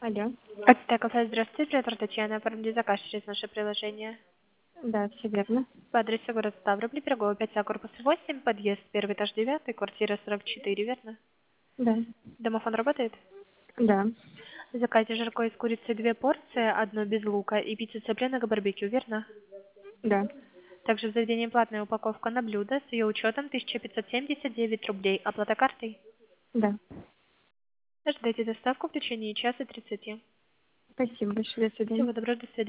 Алло. Это кафе, здравствуйте, оператор Татьяна, оформили заказ через наше приложение. Да, все верно. По адресу город Ставрополь, Пирогова 5А, корпус 8, подъезд, первый этаж 9, квартира 44, верно? Да. Домофон работает? Да. В заказе жаркое из курицы 2 порции, одно без лука и пицца цыпленок барбекю, верно? Да. Также в заведении платная упаковка на блюдо с ее учетом 1579 рублей. Оплата картой? Да. Ждите доставку в течение часа 30. Спасибо большое. До свидания. Всего доброго, до свидания.